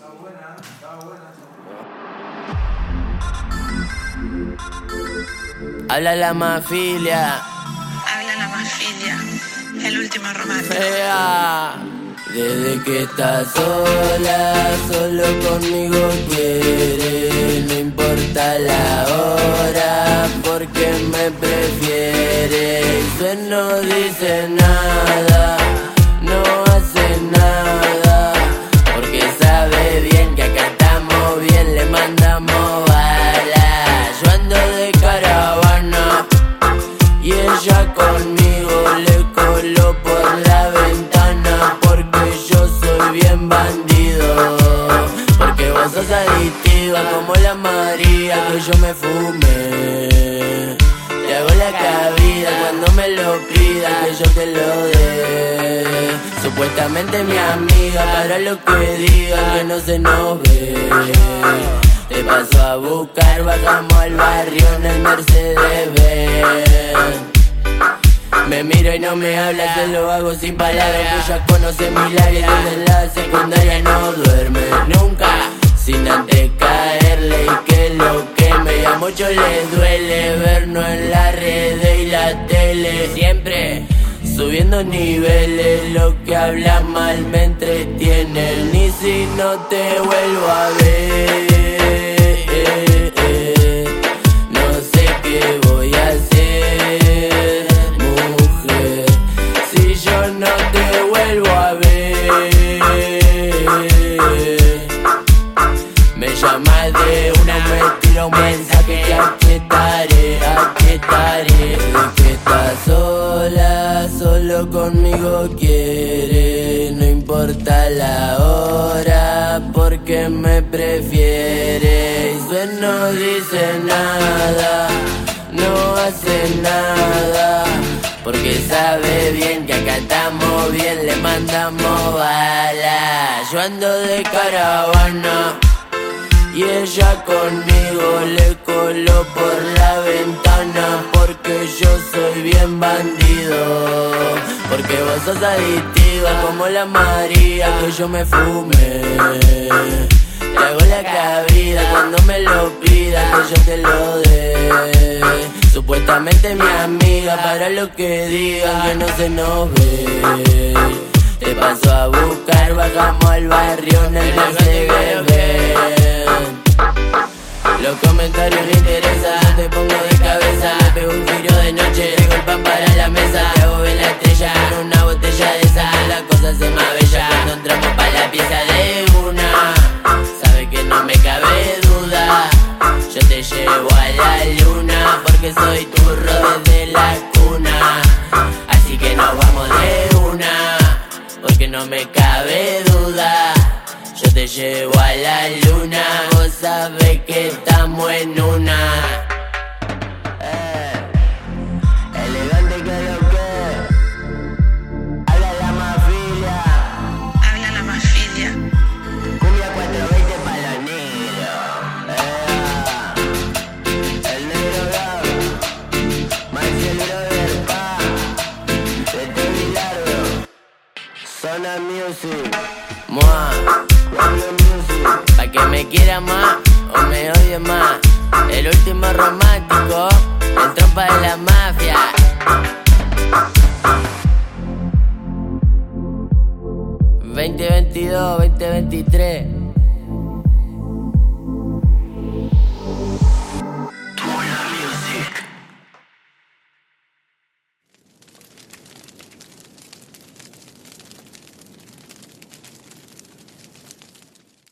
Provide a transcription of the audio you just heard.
Estaba buena. Habla la mafilia. Habla la mafilia, el último romántico. Desde que estás sola, solo conmigo quiere. No importa la hora, porque me prefiere. Eso no dice nada, no hace nada, porque sabe bien que acá estamos bien, le mandamos balas. Yo ando de caravana y ella conmigo le coló por la ventana, porque yo soy bien bandido, porque vos sos adictiva como la María que yo me fume. Te hago la cabida cuando me lo pidas, que yo te lo dé. Supuestamente mi amiga, para lo que digan que no se nos ve. Te paso a buscar, bajamos al barrio en el Mercedes-Benz. Me miro y no me habla, se lo hago sin palabras, que ella conoce mi labio. Desde la secundaria no duerme nunca sin antes caerle, y que lo queme. Y a muchos les duele vernos en la red y la tele, siempre subiendo niveles. Lo que habla mal me entretiene, ni si no te vuelvo a ver. No sé qué voy a hacer, mujer, si yo no te vuelvo a ver. Me llamas de una, me tira un mensaje que aquí estaré, aquí estaré. Desde que estás sola, solo conmigo quiere. No importa la hora, porque me prefiere. Eso no dice nada, no hace nada, porque sabe bien que acá estamos bien, le mandamos balas. Yo ando de caravana y ella conmigo le coló por la ventana, porque yo soy bien bandido, porque vos sos adictiva como la María que yo me fume. Te hago la cabida cuando me lo pidas, que yo te lo dé. Supuestamente mi amiga, para lo que digan que no se nos ve. Te paso a buscar, bajamos al barrio en el Mercedes-Benz. Los comentarios no interesan, te pongo de cabeza. Me pego un giro de noche, traigo el pan para la mesa. Te hago ver la estrella en una botella de sal. La cosa se más bella cuando entramos pa' la pieza de una. Sabe que no me cabe duda, yo te llevo a la luna, porque soy turro desde la cuna. Así que nos vamos de una, porque no me cabe duda, yo te llevo a la luna. Vos sabés que estamos en una.